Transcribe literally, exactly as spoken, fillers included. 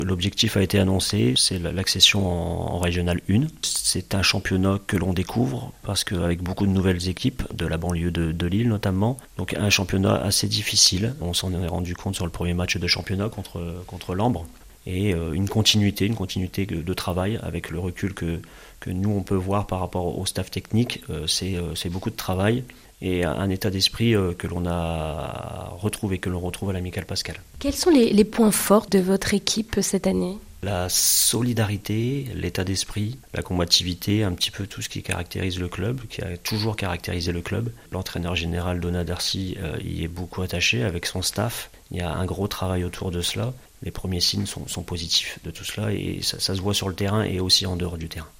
L'objectif a été annoncé, c'est l'accession en, en Régional un. C'est un championnat que l'on découvre parce qu'avec beaucoup de nouvelles équipes, de la banlieue de, de Lille notamment, donc un championnat assez difficile. On s'en est rendu compte sur le premier match de championnat contre, contre Lambre. Et euh, une continuité, une continuité de, de travail avec le recul que, que nous on peut voir par rapport au staff technique, euh, c'est, euh, c'est beaucoup de travail et un état d'esprit euh, que l'on a retrouvé, que l'on retrouve à l'Amicale Pascal. Quels sont les, les points forts de votre équipe cette année ? La solidarité, l'état d'esprit, la combativité, un petit peu tout ce qui caractérise le club, qui a toujours caractérisé le club. L'entraîneur général Donat Darcy euh, y est beaucoup attaché avec son staff. Il y a un gros travail autour de cela. Les premiers signes sont, sont positifs de tout cela et ça, ça se voit sur le terrain et aussi en dehors du terrain.